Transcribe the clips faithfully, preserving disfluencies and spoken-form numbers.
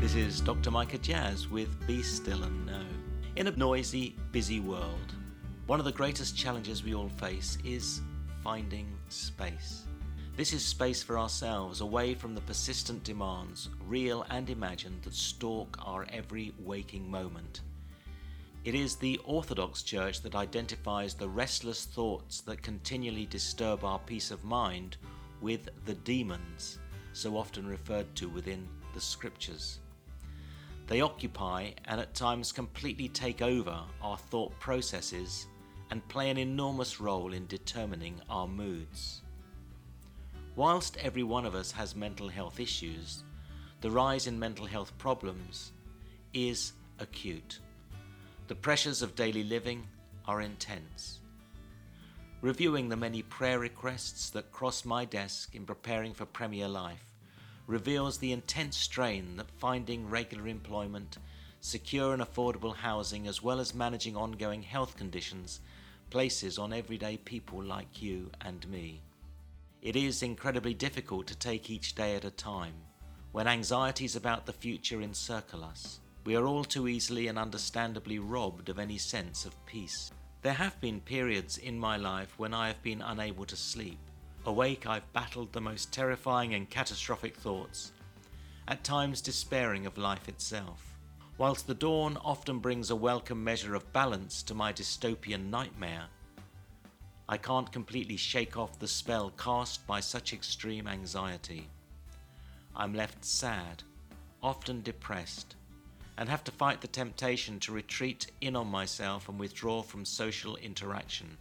This is Doctor Micah Jazz with Be Still and Know. In a noisy, busy world, one of the greatest challenges we all face is finding space. This is space for ourselves, away from the persistent demands, real and imagined, that stalk our every waking moment. It is the Orthodox Church that identifies the restless thoughts that continually disturb our peace of mind with the demons, so often referred to within the Scriptures. They occupy and at times completely take over our thought processes and play an enormous role in determining our moods. Whilst every one of us has mental health issues, the rise in mental health problems is acute. The pressures of daily living are intense. Reviewing the many prayer requests that cross my desk in preparing for Premier Life reveals the intense strain that finding regular employment, secure and affordable housing, as well as managing ongoing health conditions places on everyday people like you and me. It is incredibly difficult to take each day at a time, when anxieties about the future encircle us. We are all too easily and understandably robbed of any sense of peace. There have been periods in my life when I have been unable to sleep. Awake, I've battled the most terrifying and catastrophic thoughts, at times despairing of life itself. Whilst the dawn often brings a welcome measure of balance to my dystopian nightmare, I can't completely shake off the spell cast by such extreme anxiety. I'm left sad, often depressed, and have to fight the temptation to retreat in on myself and withdraw from social interaction.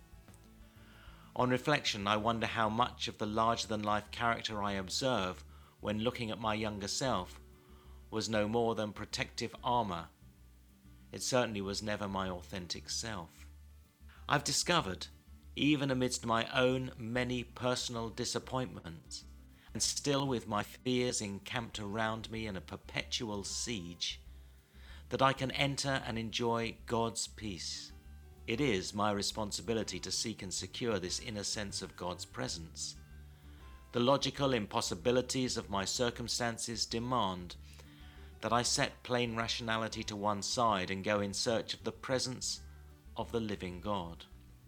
On reflection, I wonder how much of the larger-than-life character I observe when looking at my younger self was no more than protective armour. It certainly was never my authentic self. I've discovered, even amidst my own many personal disappointments, and still with my fears encamped around me in a perpetual siege, that I can enter and enjoy God's peace. It is my responsibility to seek and secure this inner sense of God's presence. The logical impossibilities of my circumstances demand that I set plain rationality to one side and go in search of the presence of the living God.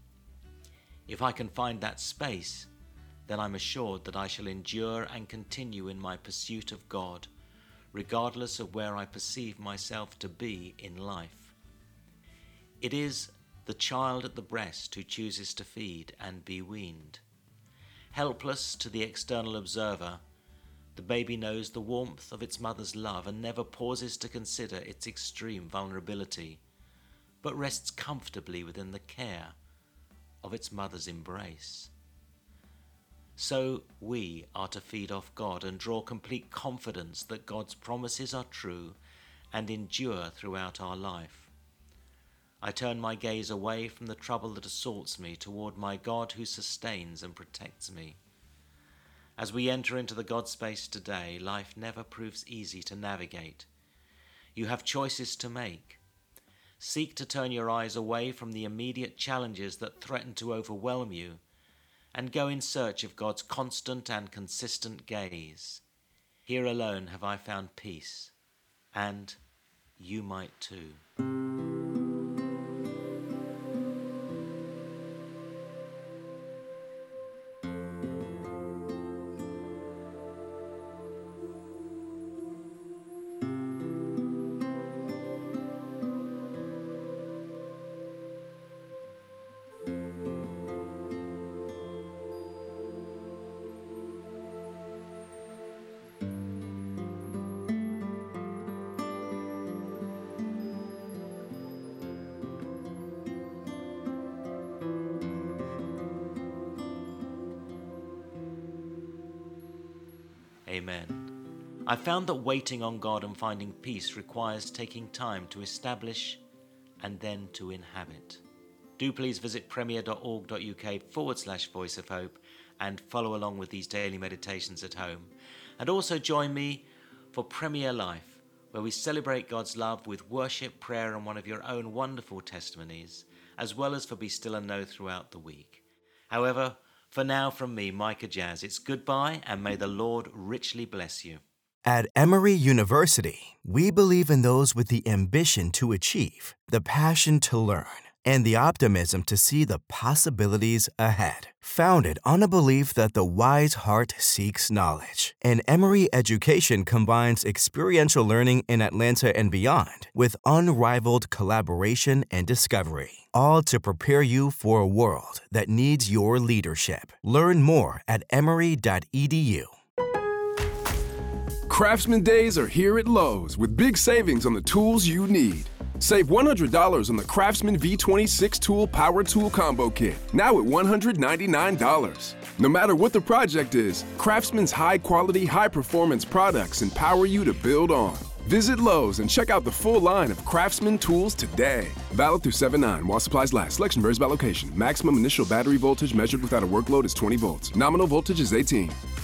If I can find that space, then I'm assured that I shall endure and continue in my pursuit of God, regardless of where I perceive myself to be in life. It is the child at the breast who chooses to feed and be weaned. Helpless to the external observer, the baby knows the warmth of its mother's love and never pauses to consider its extreme vulnerability, but rests comfortably within the care of its mother's embrace. So we are to feed off God and draw complete confidence that God's promises are true and endure throughout our life. I turn my gaze away from the trouble that assaults me toward my God who sustains and protects me. As we enter into the God space today, life never proves easy to navigate. You have choices to make. Seek to turn your eyes away from the immediate challenges that threaten to overwhelm you and go in search of God's constant and consistent gaze. Here alone have I found peace, and you might too. Amen. I found that waiting on God and finding peace requires taking time to establish and then to inhabit. Do please visit premier.org.uk forward slash voice of hope and follow along with these daily meditations at home. And also join me for Premier Life, where we celebrate God's love with worship, prayer, and one of your own wonderful testimonies, as well as for Be Still and Know throughout the week. However, for now from me, Micah Jazz, it's goodbye and may the Lord richly bless you. At Emory University, we believe in those with the ambition to achieve, the passion to learn, and the optimism to see the possibilities ahead. Founded on a belief that the wise heart seeks knowledge, and Emory education combines experiential learning in Atlanta and beyond with unrivaled collaboration and discovery, all to prepare you for a world that needs your leadership. Learn more at emory dot e d u. Craftsman Days are here at Lowe's with big savings on the tools you need. Save one hundred dollars on the Craftsman V twenty-six Tool Power Tool Combo Kit, now at one hundred ninety-nine dollars. No matter what the project is, Craftsman's high-quality, high-performance products empower you to build on. Visit Lowe's and check out the full line of Craftsman tools today. Valid through seven nine while supplies last. Selection varies by location. Maximum initial battery voltage measured without a workload is twenty volts. Nominal voltage is eighteen.